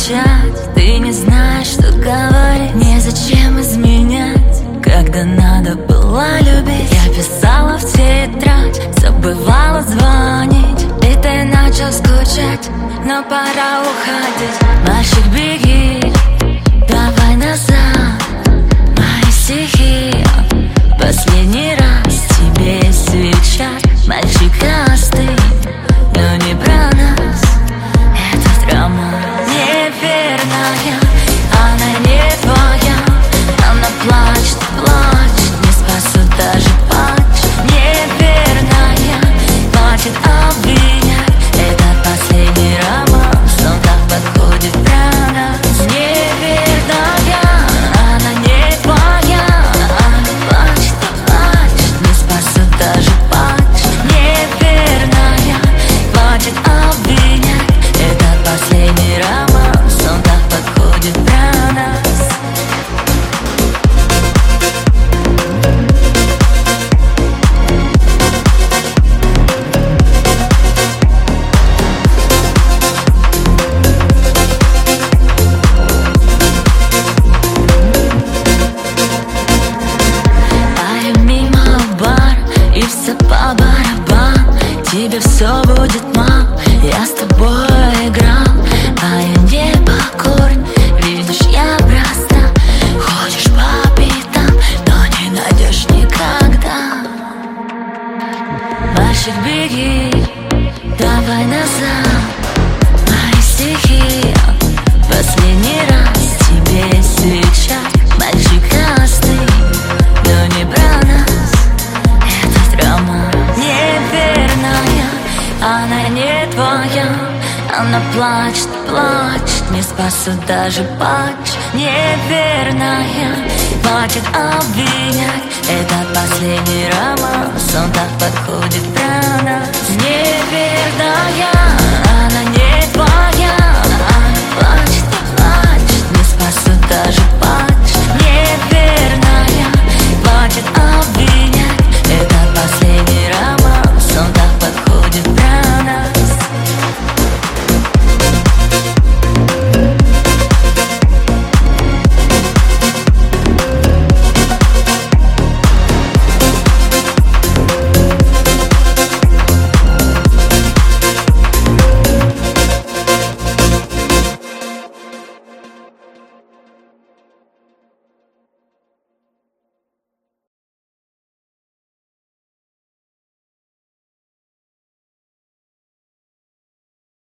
молчать, ты не знаешь, что говорить. Незачем изменять, когда надо было любить. Я писала в тетрадь, забывала звонить, и ты начал скучать, но пора уходить. Мальчик, беги, давай назад, мои стихи. Последний раз тебе свечат. Мальчик, остынь, но не про нас. Это драма неверная, она не твоя. Она плачет, плачет, не спасут даже патч. Неверная, хватит обвинять. Это последний романс, он так подходит про нас. Неверная, она не твоя. Она плачет, плачет, не спасут даже патч. Неверная, хватит обвинять. Это последний романс, он так подходит про нас. И все по барабан, тебе все будет мал. Я с тобой играл, а я не покорен. Видишь, я просто ходишь по пятам, но не найдешь никогда. Мальчик, беги, давай назад, мои стихи. Последний раз тебе свечат. Мальчик, остынь, но не про нас. Неверная, она не твоя. Она плачет, плачет, не спасут даже патч. Неверная, хватит обвинять. Этот последний романс, он так подходит про нас. Неверная.